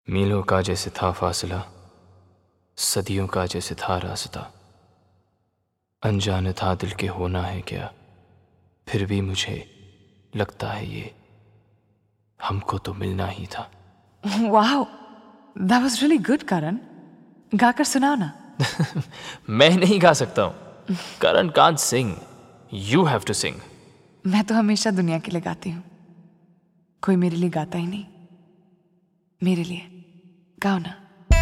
मीलों का जैसे था फासला, सदियों का जैसे था रास्ता। अनजान था दिल के होना है क्या, फिर भी मुझे लगता है ये हमको तो मिलना ही था। Wow, that was really good, Karan. गाकर सुनाओ ना। मैं नहीं गा सकता हूँ। Karan can't sing, you have to sing. मैं तो हमेशा दुनिया के लिए गाती हूँ, कोई मेरे लिए गाता ही नहीं। मेरे लिए गाओ ना।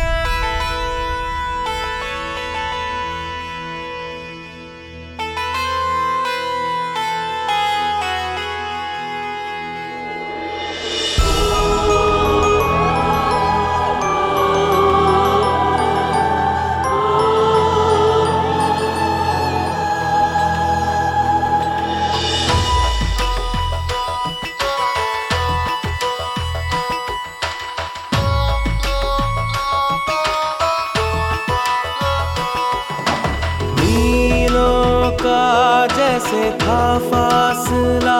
जैसे था फासला,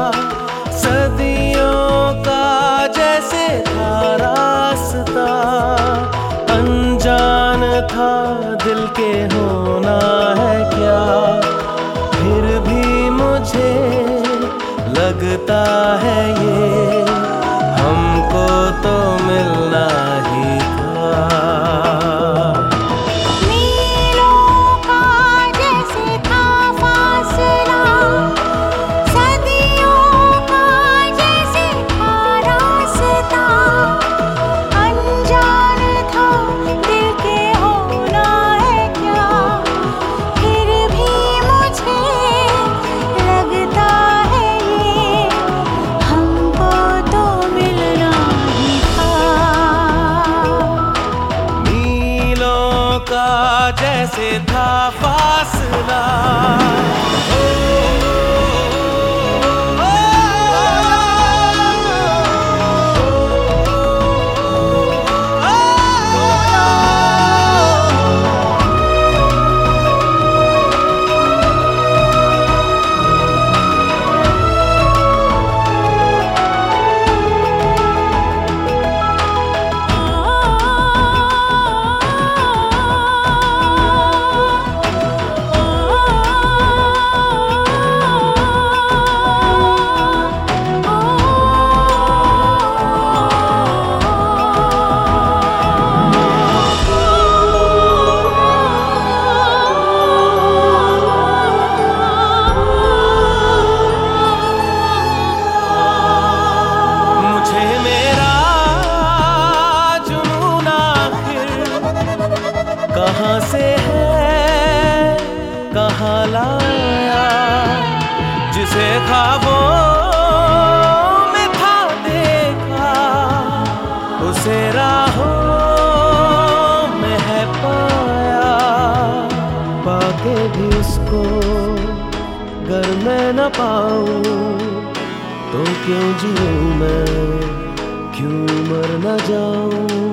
सदियों का जैसे था रास्ता। अनजान था दिल के होना है क्या, फिर भी मुझे लगता है ये हमको तो मिलना ही था। जैसे था फासला। कहाँ से है कहाँ लाया, जिसे ख्वाबों में था देखा, उसे राहों में है पाया। पाके भी उसको गर मैं न पाऊं तो क्यों जीऊं मैं, क्यों मर न जाऊं।